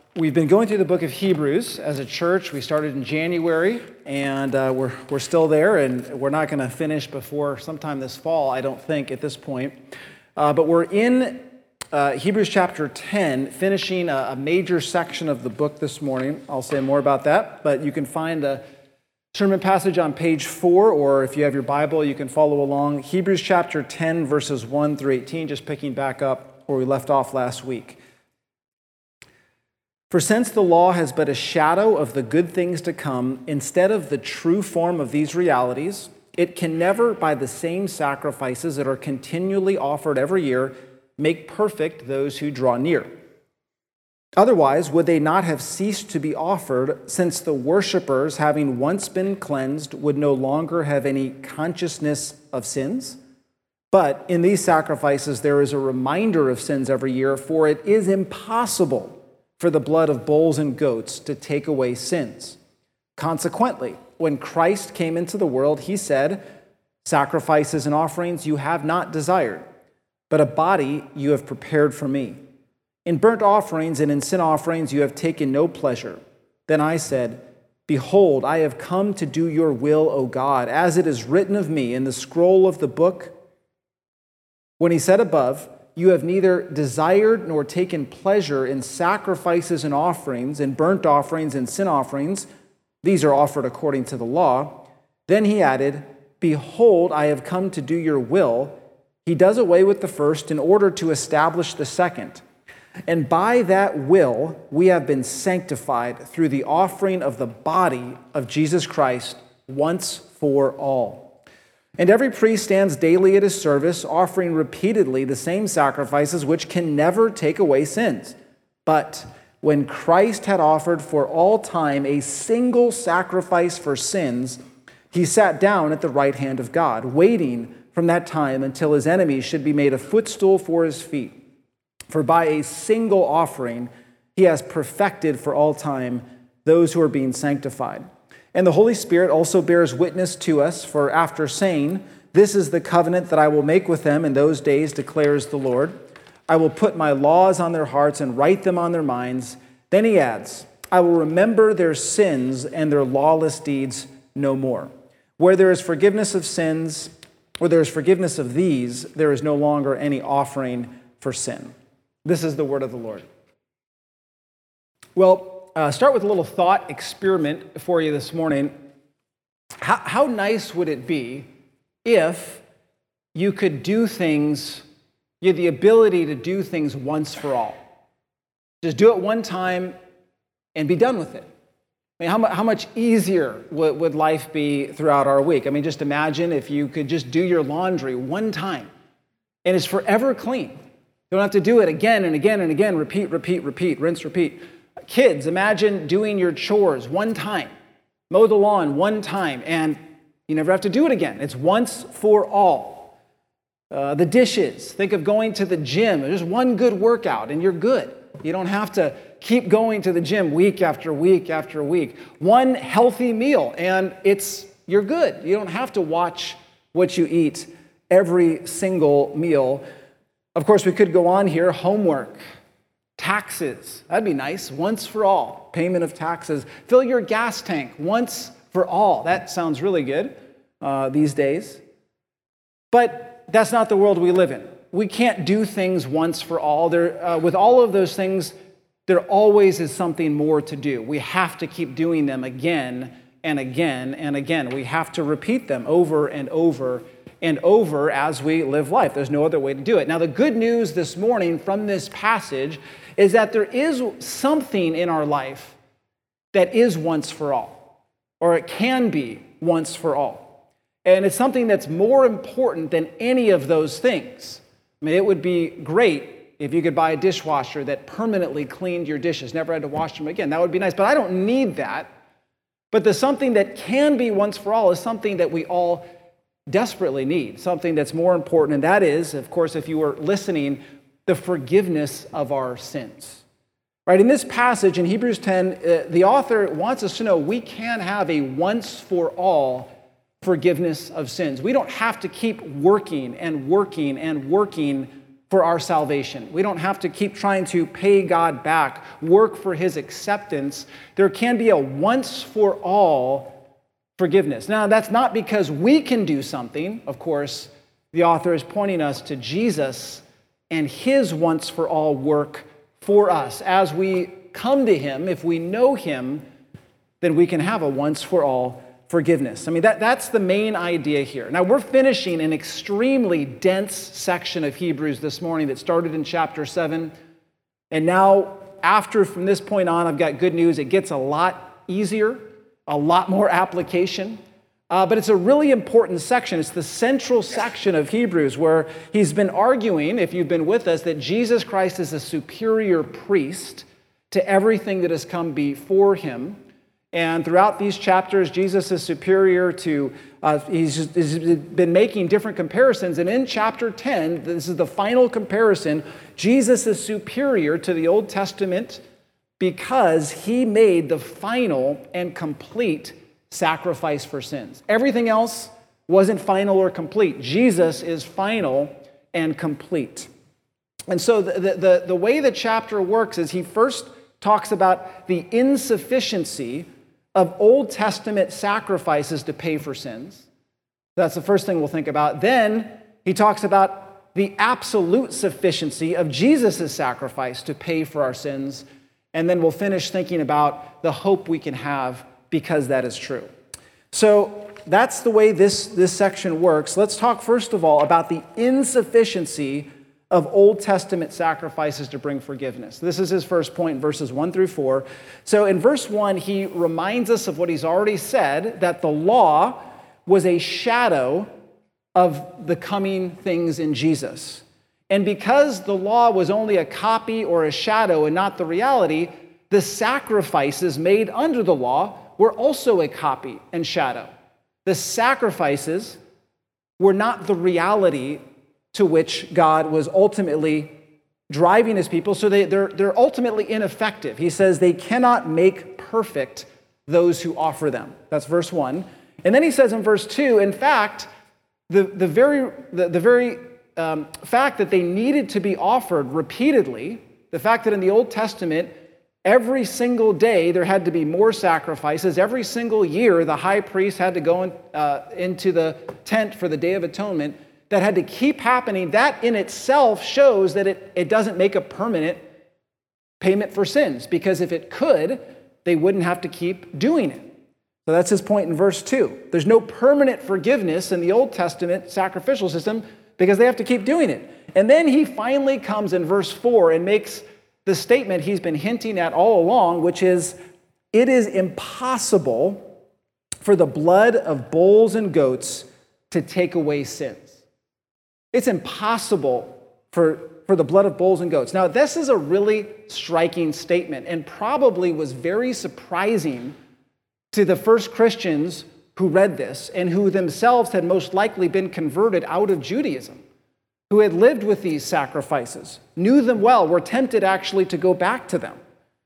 We've been going through the book of Hebrews as a church. We started in January, and we're still there, and we're not going to finish before sometime this fall, I don't think, at this point. But we're in Hebrews chapter 10, finishing a major section of the book this morning. I'll say more about that, but you can find a sermon passage on page 4, or if you have your Bible, you can follow along. Hebrews chapter 10, verses 1 through 18, just picking back up where we left off last week. For since the law has but a shadow of the good things to come, instead of the true form of these realities, it can never, by the same sacrifices that are continually offered every year, make perfect those who draw near. Otherwise, would they not have ceased to be offered, since the worshippers, having once been cleansed, would no longer have any consciousness of sins? But in these sacrifices there is a reminder of sins every year, for it is impossible for the blood of bulls and goats to take away sins. Consequently, when Christ came into the world, he said, "Sacrifices and offerings you have not desired, but a body you have prepared for me. In burnt offerings and in sin offerings you have taken no pleasure." Then I said, "Behold, I have come to do your will, O God, as it is written of me in the scroll of the book." When he said above, "You have neither desired nor taken pleasure in sacrifices and offerings, in burnt offerings and sin offerings, these are offered according to the law." Then he added, "Behold, I have come to do your will." He does away with the first in order to establish the second. And by that will, we have been sanctified through the offering of the body of Jesus Christ once for all. And every priest stands daily at his service, offering repeatedly the same sacrifices which can never take away sins. But when Christ had offered for all time a single sacrifice for sins, he sat down at the right hand of God, waiting from that time until his enemies should be made a footstool for his feet. For by a single offering, he has perfected for all time those who are being sanctified. And the Holy Spirit also bears witness to us, for after saying, "This is the covenant that I will make with them in those days, declares the Lord. I will put my laws on their hearts and write them on their minds." Then he adds, "I will remember their sins and their lawless deeds no more. Where there is forgiveness of sins, where there is forgiveness of these, there is no longer any offering for sin." This is the word of the Lord. Well, start with a little thought experiment for you this morning. How nice would it be if you could do things, you had the ability to do things once for all? Just do it one time and be done with it. I mean, how much easier would life be throughout our week? I mean, just imagine if you could just do your laundry one time and it's forever clean. You don't have to do it again and again and again, repeat, rinse, repeat. Kids, imagine doing your chores one time, mow the lawn one time, and you never have to do it again. It's once for all. The dishes, think of going to the gym. There's one good workout and you're good. You don't have to keep going to the gym week after week after week. One healthy meal and you're good. You don't have to watch what you eat every single meal. Of course, we could go on here. Homework. Taxes, that'd be nice, once for all, payment of taxes. Fill your gas tank once for all. That sounds really good these days. But that's not the world we live in. We can't do things once for all. With all of those things, there always is something more to do. We have to keep doing them again and again and again. We have to repeat them over and over and over as we live life. There's no other way to do it. Now, the good news this morning from this passage is that there is something in our life that is once for all, or it can be once for all. And it's something that's more important than any of those things. I mean, it would be great if you could buy a dishwasher that permanently cleaned your dishes, never had to wash them again. That would be nice, but I don't need that. But the something that can be once for all is something that we all desperately need, something that's more important, and that is, of course, if you were listening, the forgiveness of our sins. Right? In this passage in Hebrews 10, the author wants us to know we can have a once for all forgiveness of sins. We don't have to keep working and working and working for our salvation. We don't have to keep trying to pay God back, work for his acceptance. There can be a once-for-all forgiveness. Now, that's not because we can do something. Of course, the author is pointing us to Jesus and his once-for-all work for us. As we come to him, if we know him, then we can have a once-for-all forgiveness. I mean, that's the main idea here. Now, we're finishing an extremely dense section of Hebrews this morning that started in chapter 7. And now, from this point on, I've got good news. It gets a lot easier, a lot more application. But it's a really important section. It's the central section of Hebrews where he's been arguing, if you've been with us, that Jesus Christ is a superior priest to everything that has come before him. And throughout these chapters, Jesus is superior to, he's been making different comparisons. And in chapter 10, this is the final comparison, Jesus is superior to the Old Testament because he made the final and complete sacrifice for sins. Everything else wasn't final or complete. Jesus is final and complete. And so the way the chapter works is he first talks about the insufficiency of Old Testament sacrifices to pay for sins. That's the first thing we'll think about. Then he talks about the absolute sufficiency of Jesus' sacrifice to pay for our sins. And then we'll finish thinking about the hope we can have because that is true. So that's the way this section works. Let's talk first of all about the insufficiency of Old Testament sacrifices to bring forgiveness. This is his first point in verses 1 through 4. So in verse 1, he reminds us of what he's already said, that the law was a shadow of the coming things in Jesus. And because the law was only a copy or a shadow and not the reality, the sacrifices made under the law were also a copy and shadow. The sacrifices were not the reality to which God was ultimately driving his people, so they're ultimately ineffective. He says they cannot make perfect those who offer them. That's verse 1. And then he says in verse 2, in fact, the very fact that they needed to be offered repeatedly, the fact that in the Old Testament, every single day there had to be more sacrifices, every single year the high priest had to go into the tent for the Day of Atonement, that had to keep happening, that in itself shows that it doesn't make a permanent payment for sins, because if it could, they wouldn't have to keep doing it. So that's his point in verse 2. There's no permanent forgiveness in the Old Testament sacrificial system because they have to keep doing it. And then he finally comes in verse 4 and makes the statement he's been hinting at all along, which is, it is impossible for the blood of bulls and goats to take away sins. It's impossible for the blood of bulls and goats. Now, this is a really striking statement and probably was very surprising to the first Christians who read this and who themselves had most likely been converted out of Judaism, who had lived with these sacrifices, knew them well, were tempted actually to go back to them.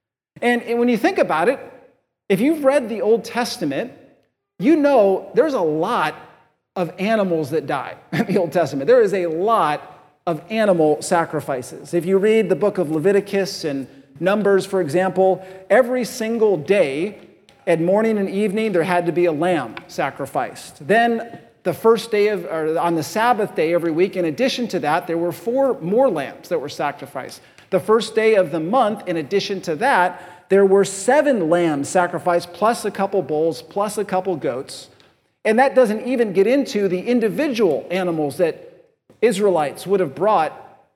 And when you think about it, if you've read the Old Testament, you know there's a lot of animals that die in the Old Testament. There is a lot of animal sacrifices. If you read the book of Leviticus and Numbers, for example, every single day at morning and evening there had to be a lamb sacrificed. Then the first day on the Sabbath day every week, in addition to that, there were 4 more lambs that were sacrificed. The first day of the month, in addition to that, there were 7 lambs sacrificed, plus a couple bulls, plus a couple goats. And that doesn't even get into the individual animals that Israelites would have brought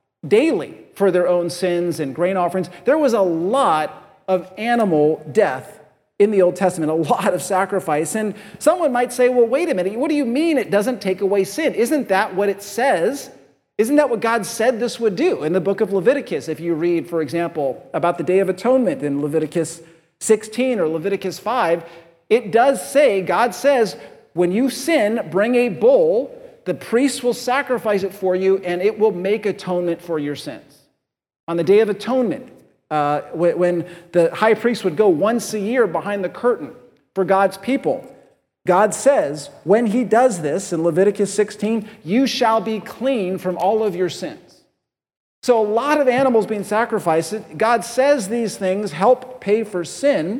daily for their own sins and grain offerings. There was a lot of animal death in the Old Testament, a lot of sacrifice. And someone might say, well, wait a minute, what do you mean it doesn't take away sin? Isn't that what it says? Isn't that what God said this would do in the book of Leviticus? If you read, for example, about the Day of Atonement in Leviticus 16 or Leviticus 5, it does say, God says, when you sin, bring a bull, the priest will sacrifice it for you, and it will make atonement for your sins. On the Day of Atonement, when the high priest would go once a year behind the curtain for God's people, God says, when he does this in Leviticus 16, you shall be clean from all of your sins. So a lot of animals being sacrificed. God says these things help pay for sin,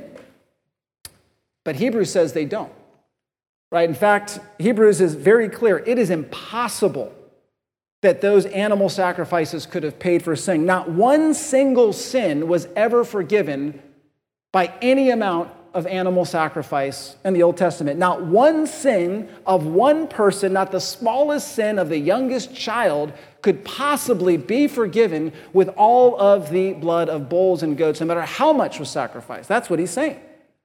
but Hebrews says they don't. Right? In fact, Hebrews is very clear. It is impossible that those animal sacrifices could have paid for sin. Not one single sin was ever forgiven by any amount of animal sacrifice in the Old Testament. Not one sin of one person, not the smallest sin of the youngest child, could possibly be forgiven with all of the blood of bulls and goats, no matter how much was sacrificed. That's what he's saying.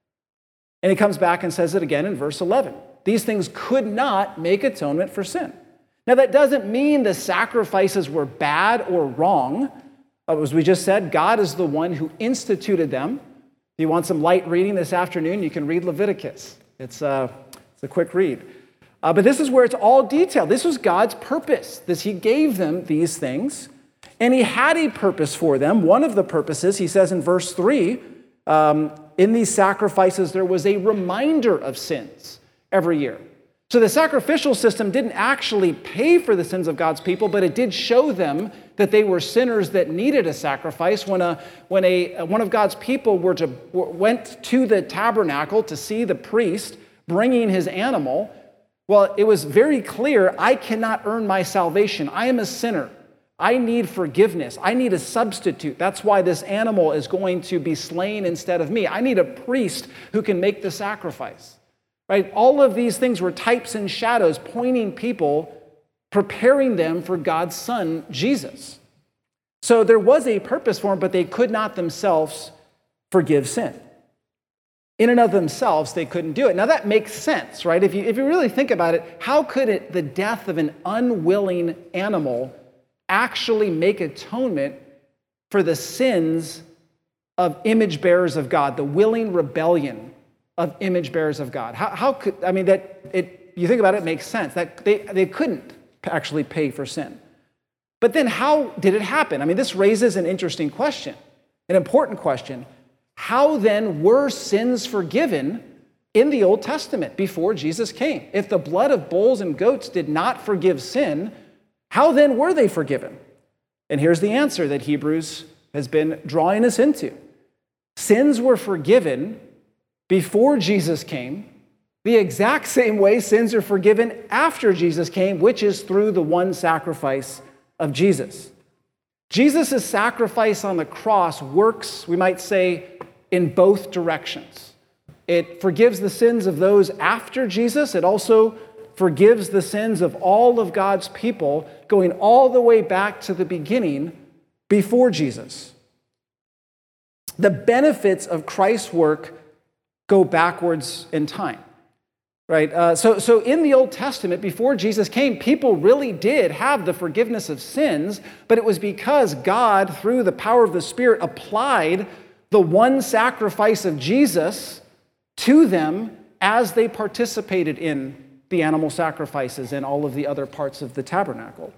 And he comes back and says it again in verse 11. These things could not make atonement for sin. Now, that doesn't mean the sacrifices were bad or wrong. As we just said, God is the one who instituted them. If you want some light reading this afternoon, you can read Leviticus. It's a quick read. But this is where it's all detailed. This was God's purpose. He gave them these things, and he had a purpose for them. One of the purposes, he says in verse 3, in these sacrifices there was a reminder of sins every year. So the sacrificial system didn't actually pay for the sins of God's people, but it did show them that they were sinners that needed a sacrifice. When one of God's people went to the tabernacle to see the priest bringing his animal, well, it was very clear, I cannot earn my salvation. I am a sinner. I need forgiveness. I need a substitute. That's why this animal is going to be slain instead of me. I need a priest who can make the sacrifice. Right? All of these things were types and shadows pointing people, preparing them for God's Son, Jesus. So there was a purpose for them, but they could not themselves forgive sin. In and of themselves, they couldn't do it. Now that makes sense, right? If you really think about it, how could the death of an unwilling animal actually make atonement for the sins of image bearers of God, the willing rebellion of image bearers of God? How could, you think about it, it makes sense that they couldn't actually pay for sin. But then how did it happen? This raises an interesting question, an important question. How then were sins forgiven in the Old Testament before Jesus came? If the blood of bulls and goats did not forgive sin, how then were they forgiven? And here's the answer that Hebrews has been drawing us into. Sins were forgiven before Jesus came, the exact same way sins are forgiven after Jesus came, which is through the one sacrifice of Jesus. Jesus' sacrifice on the cross works, we might say, in both directions. It forgives the sins of those after Jesus. It also forgives the sins of all of God's people, going all the way back to the beginning before Jesus. The benefits of Christ's work go backwards in time, right? So in the Old Testament, before Jesus came, people really did have the forgiveness of sins, but it was because God, through the power of the Spirit, applied the one sacrifice of Jesus to them as they participated in the animal sacrifices and all of the other parts of the tabernacle.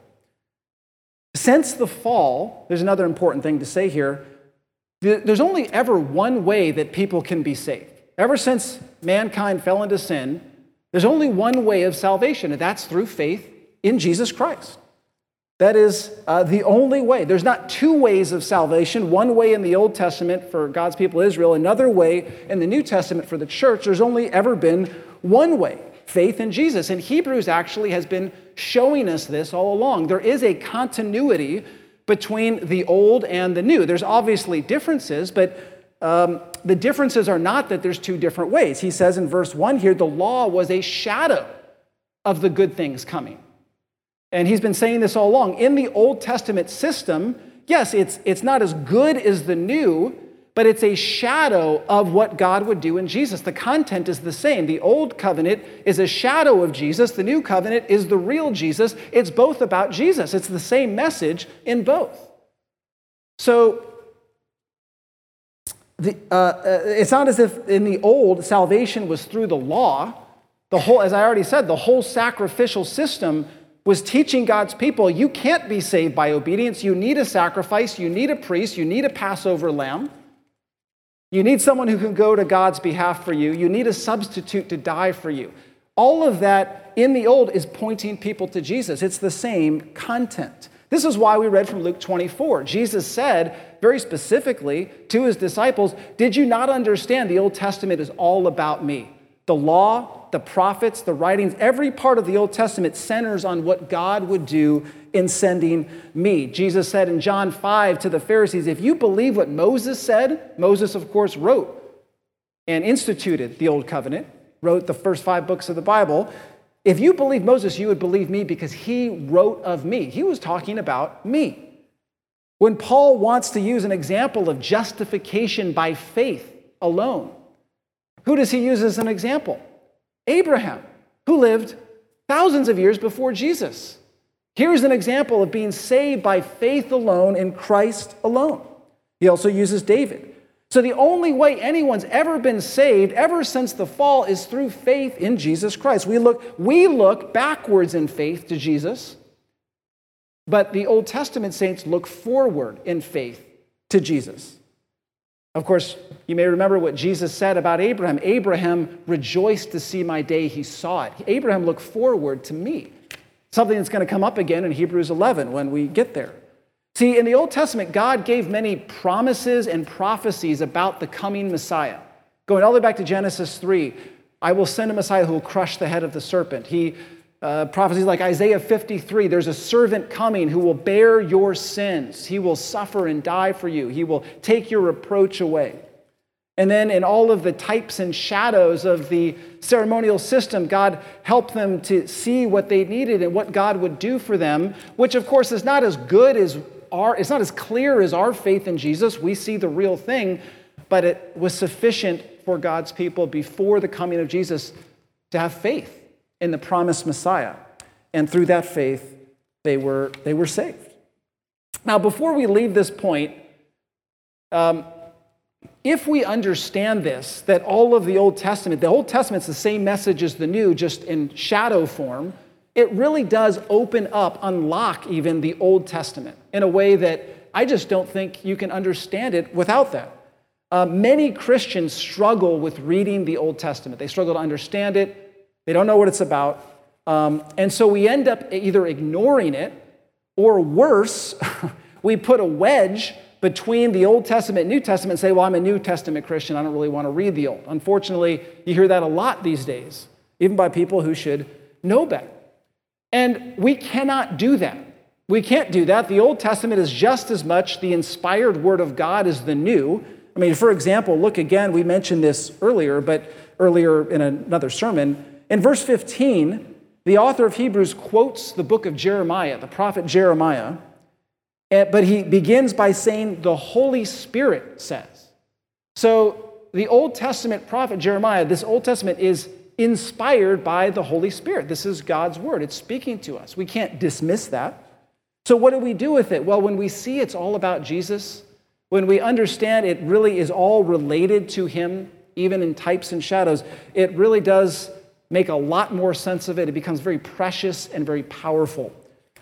Since the fall, there's another important thing to say here, there's only ever one way that people can be saved. Ever since mankind fell into sin, there's only one way of salvation, and that's through faith in Jesus Christ. That is the only way. There's not two ways of salvation, one way in the Old Testament for God's people Israel, another way in the New Testament for the church. There's only ever been one way, faith in Jesus. And Hebrews actually has been showing us this all along. There is a continuity between the old and the new. There's obviously differences, but the differences are not that there's two different ways. He says in verse 1 here, the law was a shadow of the good things coming. And he's been saying this all along. In the Old Testament system, yes, it's not as good as the new, but it's a shadow of what God would do in Jesus. The content is the same. The old covenant is a shadow of Jesus. The new covenant is the real Jesus. It's both about Jesus. It's the same message in both. So it's not as if in the old, salvation was through the law. As I already said, the whole sacrificial system was teaching God's people, you can't be saved by obedience. You need a sacrifice. You need a priest. You need a Passover lamb. You need someone who can go to God's behalf for you. You need a substitute to die for you. All of that in the old is pointing people to Jesus. It's the same content. This is why we read from Luke 24. Jesus said very specifically to his disciples, did you not understand the Old Testament is all about me? The law, the prophets, the writings, every part of the Old Testament centers on what God would do in sending me. Jesus said in John 5 to the Pharisees, if you believe what Moses said, Moses, of course, wrote and instituted the Old Covenant, wrote the first 5 books of the Bible. If you believe Moses, you would believe me because he wrote of me. He was talking about me. When Paul wants to use an example of justification by faith alone, who does he use as an example? Abraham, who lived thousands of years before Jesus. Here's an example of being saved by faith alone in Christ alone. He also uses David. So the only way anyone's ever been saved ever since the fall is through faith in Jesus Christ. We look backwards in faith to Jesus, but the Old Testament saints look forward in faith to Jesus. Of course, you may remember what Jesus said about Abraham. Abraham rejoiced to see my day. He saw it. Abraham looked forward to me. Something that's going to come up again in Hebrews 11 when we get there. See, in the Old Testament, God gave many promises and prophecies about the coming Messiah. Going all the way back to Genesis 3, I will send a Messiah who will crush the head of the serpent. Prophecies like Isaiah 53, there's a servant coming who will bear your sins. He will suffer and die for you. He will take your reproach away. And then in all of the types and shadows of the ceremonial system, God helped them to see what they needed and what God would do for them, which of course is not as good as it's not as clear as our faith in Jesus. We see the real thing, but it was sufficient for God's people before the coming of Jesus to have faith in the promised Messiah. And through that faith, they were saved. Now, before we leave this point, if we understand this, that all of the Old Testament's the same message as the New, just in shadow form, it really does unlock even the Old Testament in a way that I just don't think you can understand it without that. Many Christians struggle with reading the Old Testament. They struggle to understand it. They don't know what it's about. And so we end up either ignoring it, or worse, we put a wedge between the Old Testament and New Testament and say, well, I'm a New Testament Christian. I don't really want to read the Old. Unfortunately, you hear that a lot these days, even by people who should know better. And we cannot do that. We can't do that. The Old Testament is just as much the inspired Word of God as the New. I mean, for example, look again, we mentioned this earlier in another sermon. In verse 15, the author of Hebrews quotes the book of Jeremiah, the prophet Jeremiah, but he begins by saying, the Holy Spirit says. So the Old Testament prophet Jeremiah, this Old Testament is inspired by the Holy Spirit. This is God's word. It's speaking to us. We can't dismiss that. So what do we do with it? Well, when we see it's all about Jesus, when we understand it really is all related to him, even in types and shadows, it really does make a lot more sense of it. It becomes very precious and very powerful.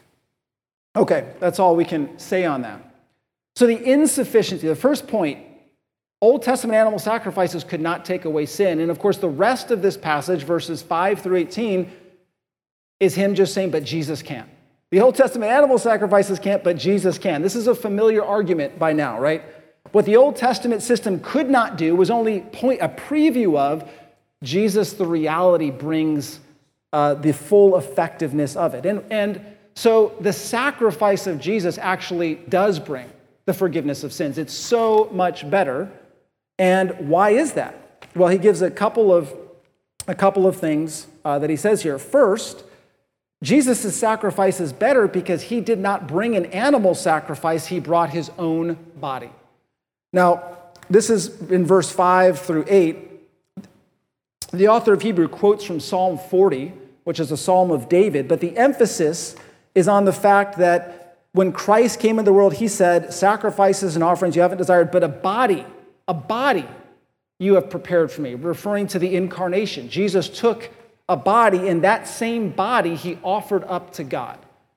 Okay, that's all we can say on that. So the insufficiency, the first point, Old Testament animal sacrifices could not take away sin. And of course, the rest of this passage, verses 5 through 18, is him just saying, but Jesus can. The Old Testament animal sacrifices can't, but Jesus can. This is a familiar argument by now, right? What the Old Testament system could not do was only a preview of Jesus, the reality, brings the full effectiveness of it. And so the sacrifice of Jesus actually does bring the forgiveness of sins. It's so much better. And why is that? Well, he gives a couple of things that he says here. First, Jesus' sacrifice is better because he did not bring an animal sacrifice. He brought his own body. Now, this is in verse 5 through 8. The author of Hebrews quotes from Psalm 40, which is a psalm of David, but the emphasis is on the fact that when Christ came into the world, he said, sacrifices and offerings you haven't desired, but a body you have prepared for me, referring to the incarnation. Jesus took a body, and that same body he offered up to God.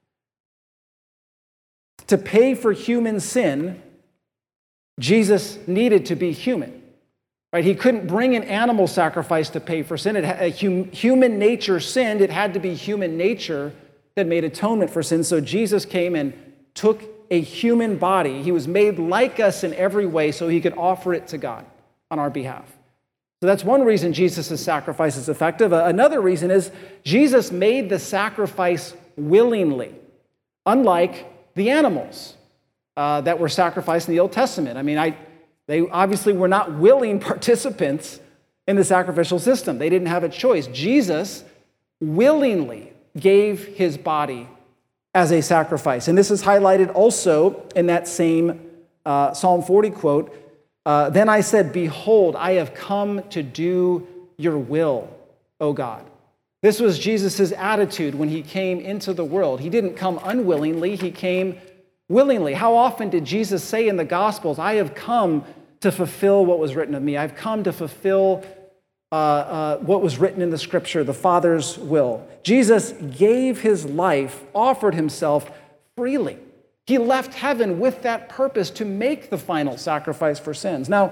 To pay for human sin, Jesus needed to be human. Right? He couldn't bring an animal sacrifice to pay for sin. Human nature sinned. It had to be human nature that made atonement for sin. So Jesus came and took a human body. He was made like us in every way so he could offer it to God on our behalf. So that's one reason Jesus' sacrifice is effective. Another reason is Jesus made the sacrifice willingly, unlike the animals that were sacrificed in the Old Testament. I mean, they obviously were not willing participants in the sacrificial system. They didn't have a choice. Jesus willingly gave his body as a sacrifice. And this is highlighted also in that same Psalm 40 quote. Then I said, behold, I have come to do your will, O God. This was Jesus' attitude when he came into the world. He didn't come unwillingly, he came willingly. How often did Jesus say in the Gospels, I have come to fulfill what was written of me. I've come to fulfill what was written in the Scripture, the Father's will. Jesus gave his life, offered himself freely. He left heaven with that purpose to make the final sacrifice for sins. Now,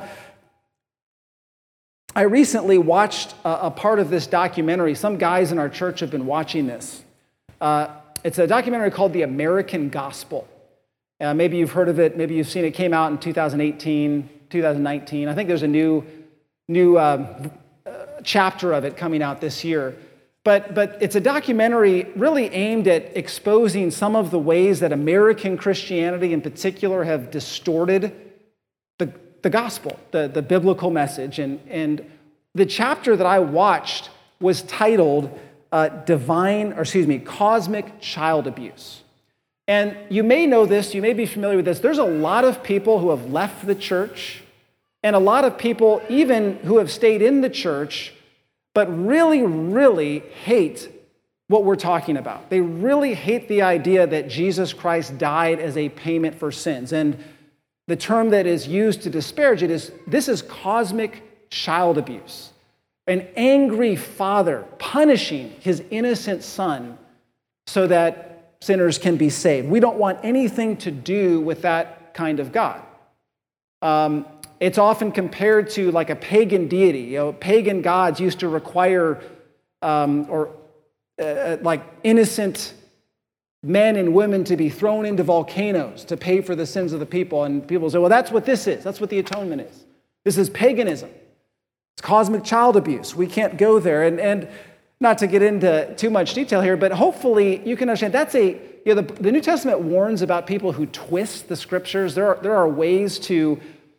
I recently watched a part of this documentary. Some guys in our church have been watching this. It's a documentary called The American Gospel. Maybe you've heard of it. Maybe you've seen it. It came out in 2018, 2019. I think there's a new chapter of it coming out this year. But it's a documentary really aimed at exposing some of the ways that American Christianity in particular have distorted the gospel, the biblical message. And the chapter that I watched was titled Cosmic Child Abuse. And you may know this, you may be familiar with this. There's a lot of people who have left the church, and a lot of people even who have stayed in the church, but really, really hate what we're talking about. They really hate the idea that Jesus Christ died as a payment for sins. And the term that is used to disparage it is, this is cosmic child abuse. An angry father punishing his innocent son so that sinners can be saved. We don't want anything to do with that kind of God. It's often compared to like a pagan deity. Pagan gods used to require like innocent men and women to be thrown into volcanoes to pay for the sins of the people. And people say, well, that's what this is. That's what the atonement is. This is paganism. It's cosmic child abuse. We can't go there. And not to get into too much detail here, but hopefully you can understand that's the New Testament warns about people who twist the Scriptures. There are ways to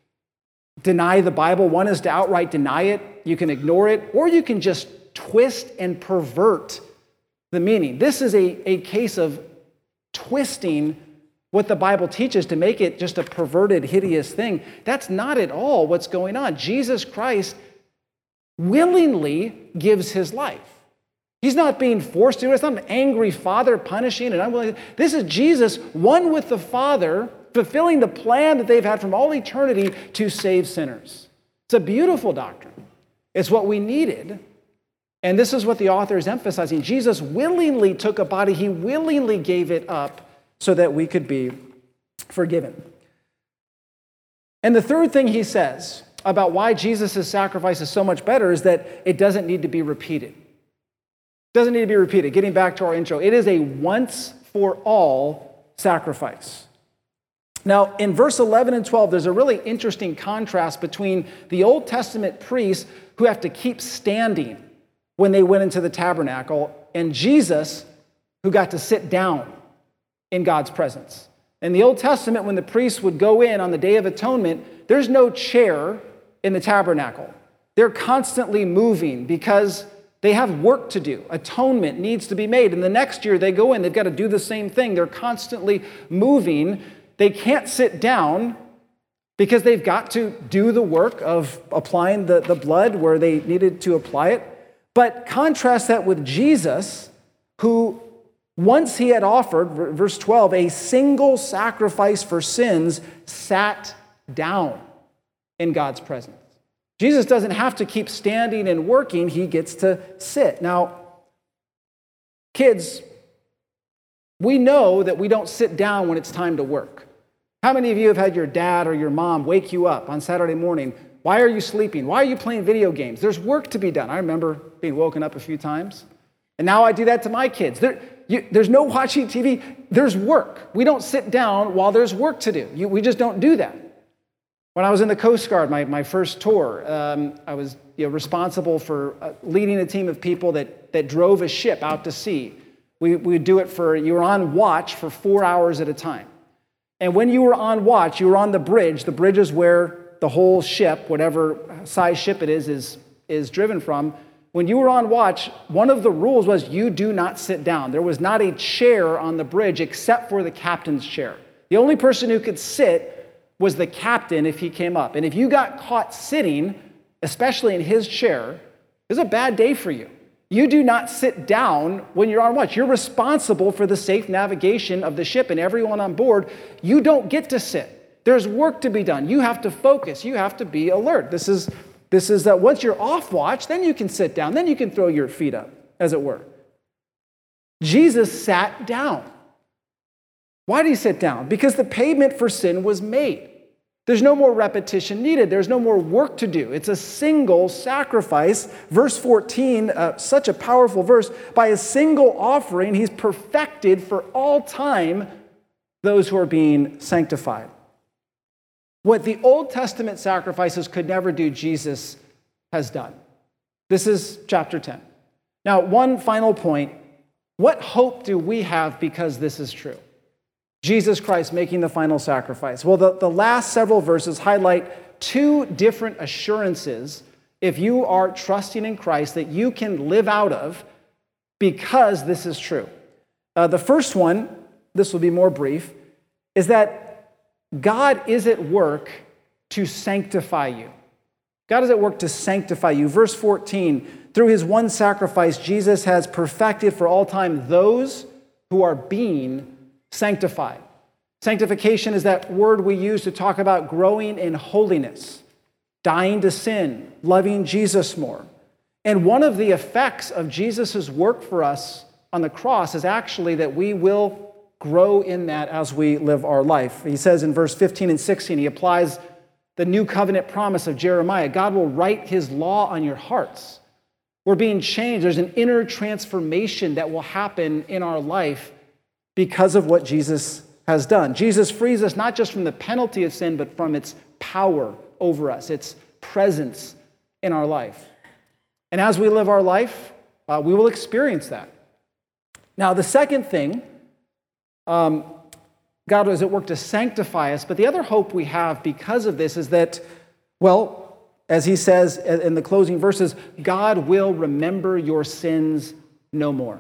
deny the Bible. One is to outright deny it. You can ignore it, or you can just twist and pervert the meaning. This is a case of twisting what the Bible teaches to make it just a perverted, hideous thing. That's not at all what's going on. Jesus Christ willingly gives his life. He's not being forced to. It's not an angry father punishing and unwilling. This is Jesus, one with the Father, fulfilling the plan that they've had from all eternity to save sinners. It's a beautiful doctrine. It's what we needed. And this is what the author is emphasizing. Jesus willingly took a body. He willingly gave it up so that we could be forgiven. And the third thing he says about why Jesus' sacrifice is so much better is that it doesn't need to be repeated. It doesn't need to be repeated. Getting back to our intro, it is a once-for-all sacrifice. Now, in verse 11 and 12, there's a really interesting contrast between the Old Testament priests who have to keep standing when they went into the tabernacle and Jesus who got to sit down in God's presence. In the Old Testament, when the priests would go in on the Day of Atonement, there's no chair in the tabernacle. They're constantly moving because they have work to do. Atonement needs to be made. And the next year they go in, they've got to do the same thing. They're constantly moving. They can't sit down because they've got to do the work of applying the blood where they needed to apply it. But contrast that with Jesus, who once he had offered, verse 12, a single sacrifice for sins, sat down in God's presence. Jesus doesn't have to keep standing and working. He gets to sit. Now, kids, we know that we don't sit down when it's time to work. How many of you have had your dad or your mom wake you up on Saturday morning? Why are you sleeping? Why are you playing video games? There's work to be done. I remember being woken up a few times. And now I do that to my kids. There's no watching TV. There's work. We don't sit down while there's work to do. We just don't do that. When I was in the Coast Guard, my first tour, I was responsible for leading a team of people that drove a ship out to sea. We would do it you were on watch for 4 hours at a time. And when you were on watch, you were on the bridge. The bridge is where the whole ship, whatever size ship it is driven from. When you were on watch, one of the rules was you do not sit down. There was not a chair on the bridge except for the captain's chair. The only person who could sit was the captain if he came up. And if you got caught sitting, especially in his chair, it was a bad day for you. You do not sit down when you're on watch. You're responsible for the safe navigation of the ship and everyone on board. You don't get to sit. There's work to be done. You have to focus. You have to be alert. This is that once you're off watch, then you can sit down. Then you can throw your feet up, as it were. Jesus sat down. Why did he sit down? Because the payment for sin was made. There's no more repetition needed. There's no more work to do. It's a single sacrifice. Verse 14, such a powerful verse. By a single offering, he's perfected for all time those who are being sanctified. What the Old Testament sacrifices could never do, Jesus has done. This is chapter 10. Now, one final point. What hope do we have because this is true? Jesus Christ making the final sacrifice. Well, the last several verses highlight two different assurances if you are trusting in Christ that you can live out of because this is true. The first one, this will be more brief, is that God is at work to sanctify you. God is at work to sanctify you. Verse 14, through his one sacrifice, Jesus has perfected for all time those who are being sanctified. Sanctification is that word we use to talk about growing in holiness, dying to sin, loving Jesus more. And one of the effects of Jesus' work for us on the cross is actually that we will grow in that as we live our life. He says in verse 15 and 16, he applies the new covenant promise of Jeremiah. God will write his law on your hearts. We're being changed. There's an inner transformation that will happen in our life because of what Jesus has done. Jesus frees us not just from the penalty of sin, but from its power over us, its presence in our life. And as we live our life, we will experience that. Now, the second thing, God is at work to sanctify us, but the other hope we have because of this is that, well, as he says in the closing verses, God will remember your sins no more.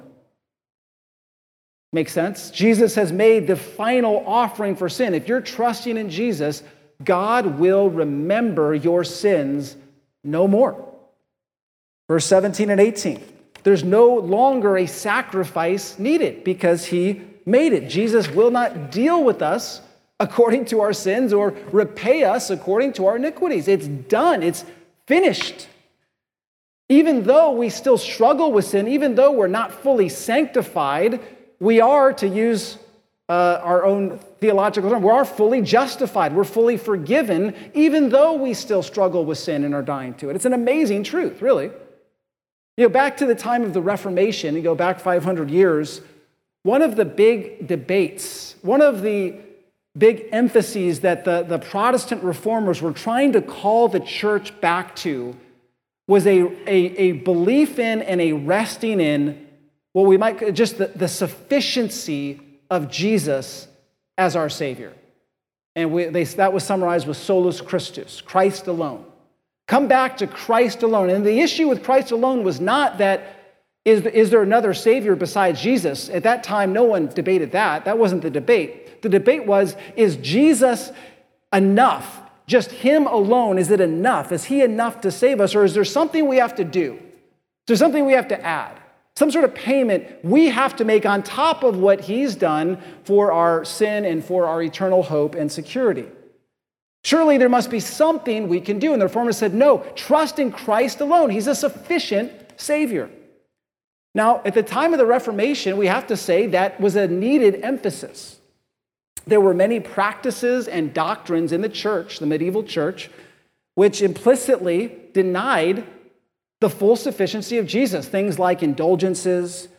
Make sense? Jesus has made the final offering for sin. If you're trusting in Jesus, God will remember your sins no more. Verse 17 and 18. There's no longer a sacrifice needed because he made it. Jesus will not deal with us according to our sins or repay us according to our iniquities. It's done. It's finished. Even though we still struggle with sin, even though we're not fully sanctified, we are, to use our own theological term, we are fully justified. We're fully forgiven, even though we still struggle with sin and are dying to it. It's an amazing truth, really. Back to the time of the Reformation, you go back 500 years, one of the big debates, one of the big emphases that the Protestant reformers were trying to call the church back to was a belief in and a resting in what we might just the sufficiency of Jesus as our Savior. And that was summarized with solus Christus, Christ alone. Come back to Christ alone. And the issue with Christ alone was not that, is there another Savior besides Jesus? At that time, no one debated that. That wasn't the debate. The debate was, is Jesus enough? Just him alone, is it enough? Is he enough to save us? Or is there something we have to do? Is there something we have to add? Some sort of payment we have to make on top of what he's done for our sin and for our eternal hope and security. Surely there must be something we can do. And the reformers said, no, trust in Christ alone. He's a sufficient Savior. Now, at the time of the Reformation, we have to say that was a needed emphasis. There were many practices and doctrines in the church, the medieval church, which implicitly denied the full sufficiency of Jesus. Things like indulgences,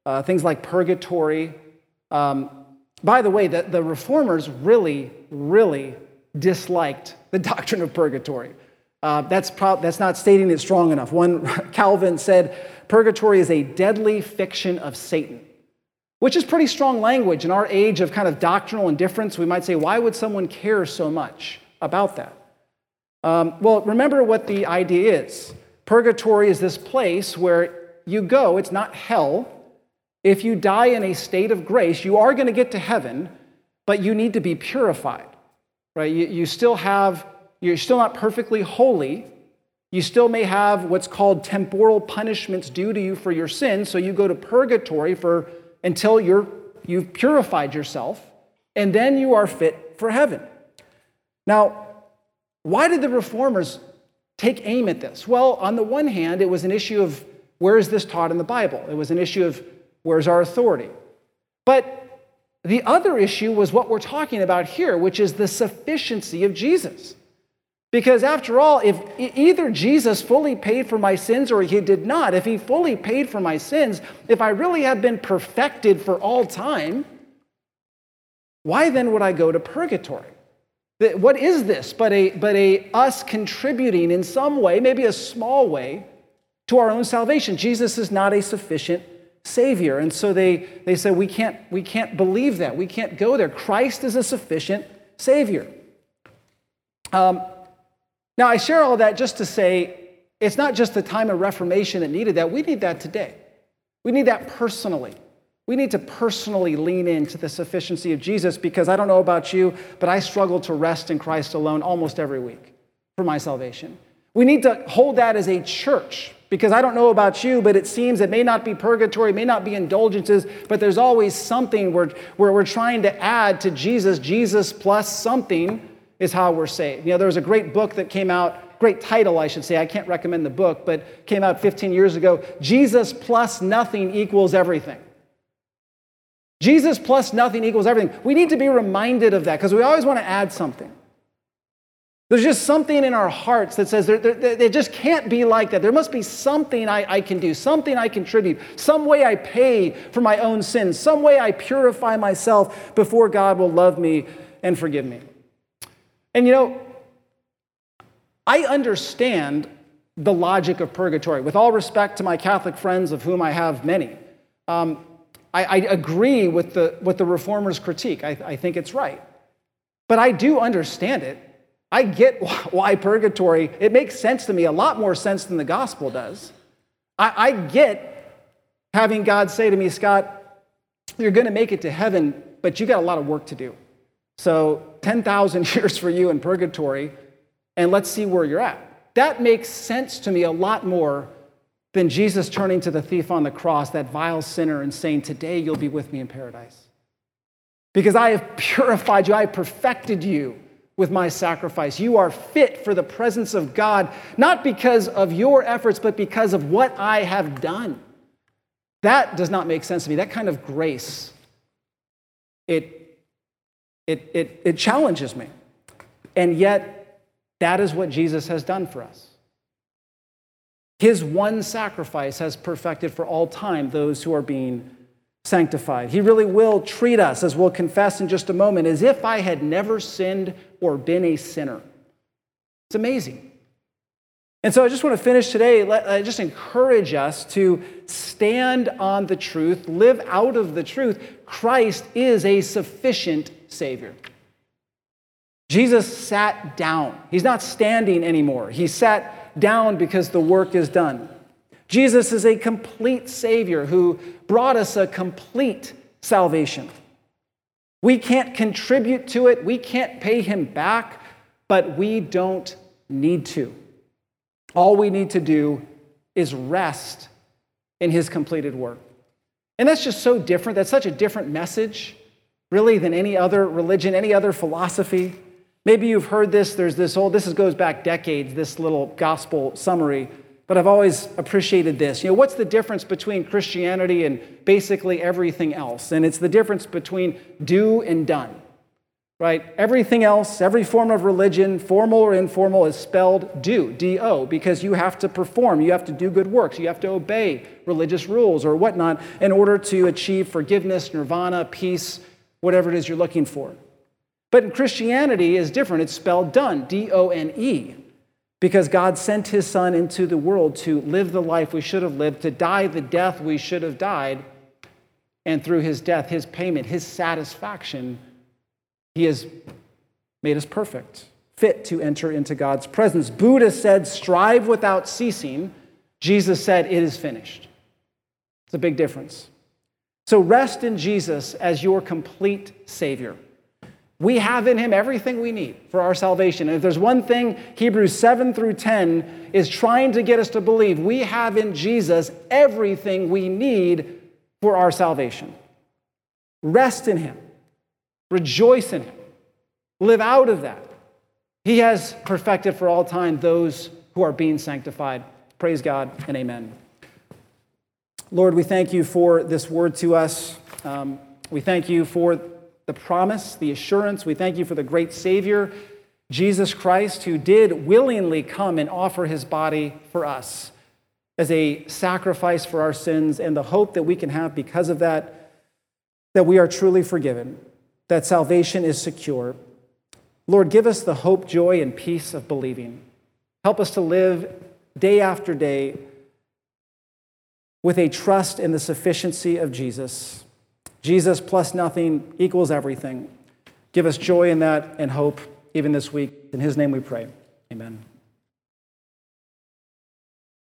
things like purgatory. By the way, the Reformers really, really disliked the doctrine of purgatory. That's not stating it strong enough. One, Calvin said, purgatory is a deadly fiction of Satan, which is pretty strong language. In our age of kind of doctrinal indifference, we might say, why would someone care so much about that? Well, remember what the idea is. Purgatory is this place where you go. It's not hell. If you die in a state of grace, you are going to get to heaven, but you need to be purified, right? You're still not perfectly holy. You still may have what's called temporal punishments due to you for your sins, so you go to purgatory until you've purified yourself, and then you are fit for heaven. Now, why did the Reformers take aim at this? Well, on the one hand, it was an issue of where is this taught in the Bible? It was an issue of where's our authority? But the other issue was what we're talking about here, which is the sufficiency of Jesus. Because after all, if either Jesus fully paid for my sins or he did not, if he fully paid for my sins, if I really have been perfected for all time, why then would I go to purgatory? What is this but a us contributing in some way, maybe a small way, to our own salvation? Jesus is not a sufficient Savior. And so they say we can't believe that. We can't go there. Christ is a sufficient Savior. Now, I share all that just to say it's not just the time of Reformation that needed that. We need that today. We need that personally. We need to personally lean into the sufficiency of Jesus, because I don't know about you, but I struggle to rest in Christ alone almost every week for my salvation. We need to hold that as a church, because I don't know about you, but it seems it may not be purgatory, it may not be indulgences, but there's always something where we're trying to add to Jesus. Jesus plus something is how we're saved. There was a great book that came out, great title, I should say. I can't recommend the book, but came out 15 years ago. Jesus plus nothing equals everything. Jesus plus nothing equals everything. We need to be reminded of that, because we always want to add something. There's just something in our hearts that says it just can't be like that. There must be something I can do, something I contribute, some way I pay for my own sins, some way I purify myself before God will love me and forgive me. And I understand the logic of purgatory. With all respect to my Catholic friends, of whom I have many, I agree with the Reformers' critique. I think it's right. But I do understand it. I get why purgatory, it makes sense to me, a lot more sense than the gospel does. I get having God say to me, Scott, you're going to make it to heaven, but you got a lot of work to do. So 10,000 years for you in purgatory, and let's see where you're at. That makes sense to me a lot more than Jesus turning to the thief on the cross, that vile sinner, and saying, today you'll be with me in paradise. Because I have purified you, I have perfected you with my sacrifice. You are fit for the presence of God, not because of your efforts, but because of what I have done. That does not make sense to me. That kind of grace, it challenges me. And yet, that is what Jesus has done for us. His one sacrifice has perfected for all time those who are being sanctified. He really will treat us, as we'll confess in just a moment, as if I had never sinned or been a sinner. It's amazing. And so I just want to finish today, I just encourage us to stand on the truth, live out of the truth. Christ is a sufficient Savior. Jesus sat down. He's not standing anymore. He sat down because the work is done. Jesus is a complete Savior who brought us a complete salvation. We can't contribute to it. We can't pay him back, but we don't need to. All we need to do is rest in his completed work. And that's just so different. That's such a different message, really, than any other religion, any other philosophy. Maybe you've heard this. There's this goes back decades, this little gospel summary. But I've always appreciated this. What's the difference between Christianity and basically everything else? And it's the difference between do and done. right? Everything else, every form of religion, formal or informal, is spelled do, D-O, because you have to perform, you have to do good works, you have to obey religious rules or whatnot in order to achieve forgiveness, nirvana, peace, whatever it is you're looking for. But in Christianity is different. It's spelled done, D-O-N-E, because God sent his Son into the world to live the life we should have lived, to die the death we should have died, and through his death, his payment, his satisfaction, he has made us perfect, fit to enter into God's presence. Buddha said, strive without ceasing. Jesus said, it is finished. It's a big difference. So rest in Jesus as your complete Savior. We have in him everything we need for our salvation. And if there's one thing Hebrews 7 through 10 is trying to get us to believe, we have in Jesus everything we need for our salvation. Rest in him. Rejoice in him. Live out of that. He has perfected for all time those who are being sanctified. Praise God and amen. Lord, we thank you for this word to us. We thank you for the promise, the assurance. We thank you for the great Savior, Jesus Christ, who did willingly come and offer his body for us as a sacrifice for our sins, and the hope that we can have because of that, that we are truly forgiven, that salvation is secure. Lord, give us the hope, joy, and peace of believing. Help us to live day after day with a trust in the sufficiency of Jesus. Jesus plus nothing equals everything. Give us joy in that and hope even this week. In his name we pray. Amen.